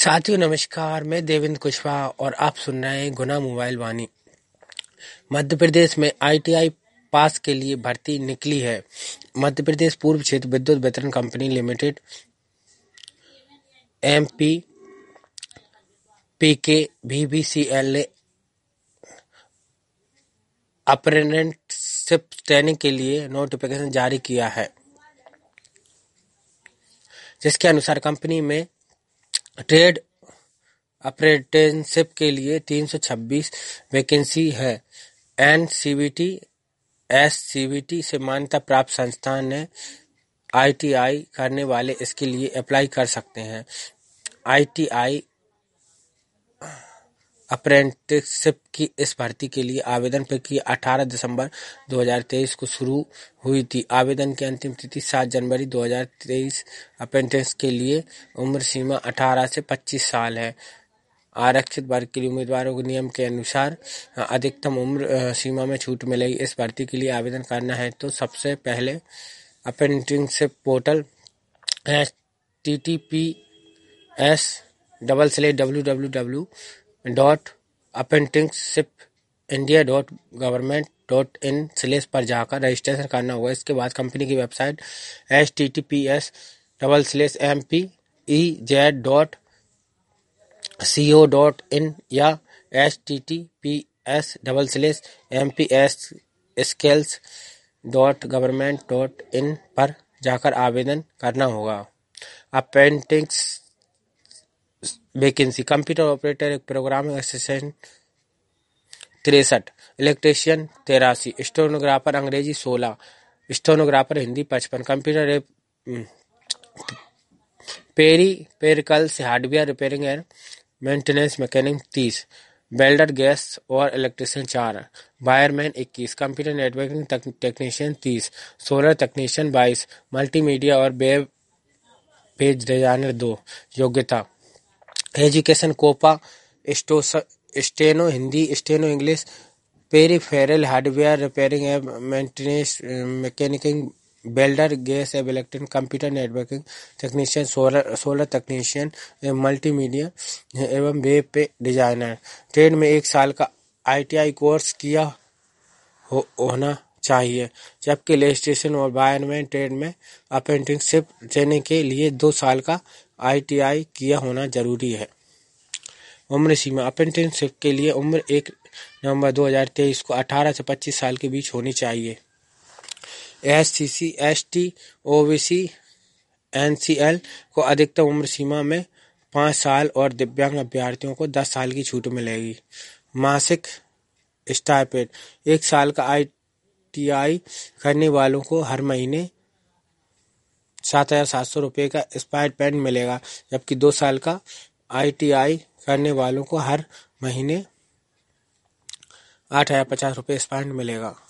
साथियों नमस्कार, मैं देवेंद्र कुशवाहा और आप सुन रहे हैं गुना मोबाइल वाणी। मध्य प्रदेश में आईटीआई पास के लिए भर्ती निकली है। मध्य प्रदेश पूर्व क्षेत्र विद्युत वितरण company limited MP PK VVCL ने अप्रेंटिसशिप ट्रेनिंग के लिए नोटिफिकेशन जारी किया है, जिसके अनुसार कंपनी में ट्रेड अप्रेंटिसशिप के लिए 326 वैकेंसी है। एनसीवीटी एससीवीटी से मान्यता प्राप्त संस्थान ने आईटीआई करने वाले इसके लिए अप्लाई कर सकते हैं। आईटीआई अप्रेंटिसशिप की इस भर्ती के लिए आवेदन प्रक्रिया 18 दिसंबर 2023 को शुरू हुई थी। आवेदन की अंतिम तिथि 7 जनवरी 2023। अप्रेंटिस के लिए उम्र सीमा 18 से 25 साल है। आरक्षित वर्ग के लिए उम्मीदवारों के नियम के अनुसार अधिकतम उम्र सीमा में छूट मिलेगी। इस भर्ती के लिए आवेदन करना है तो सबसे पहले अप्रेंटिसशिप पोर्टल https://www.apprenticeshipindia.government.in/ पर जाकर रजिस्ट्रेशन करना होगा। इसके बाद कंपनी की वेबसाइट https://mpez.co.in या https://mpskills.government.in पर जाकर आवेदन करना होगा। Apprentice vacancy: computer operator 1, programming assistant 63, electrician 83, stenographer अंग्रेजी 16, stenographer Hindi 55, computer peripherals hardware repairing and maintenance mechanic 30, welder gas और electrician 4, wireman 21, computer networking technician 30, solar technician 22, multimedia और वेब पेज डिजाइनर 2। योग्यता: education COPA steno Hindi, steno English, peripheral hardware repairing and maintenance मैकेनिकिंग, welder gas एवं electric, computer networking technician, solar technician एवं multimedia एवं web page designer. Trade में 1 साल का ITI course किया होना चाहिए, जबकि इलेक्ट्रीशियन और वायरमैन ट्रेड में अप्रेंटिसशिप ट्रेनिंग के लिए 2 साल का आईटीआई किया होना जरूरी है। उम्र सीमा: अप्रेंटिसशिप के लिए उम्र 1 नवंबर 2023 को 18 से 25 साल के बीच होनी चाहिए। एससी, एसटी, ओबीसी, एनसीएल को अधिकतम उम्र सीमा में 5 साल और दिव्यांग अभ्यर्थियों को 10 साल की छूट मिलेगी। मासिक स्टाइपेंड: 1 साल का आईटीआई करने वालों को हर महीने 7,700 रुपये का स्टाइपेंड मिलेगा, जबकि 2 साल का आईटीआई करने वालों को हर महीने 8,050 रुपये स्टाइपेंड मिलेगा।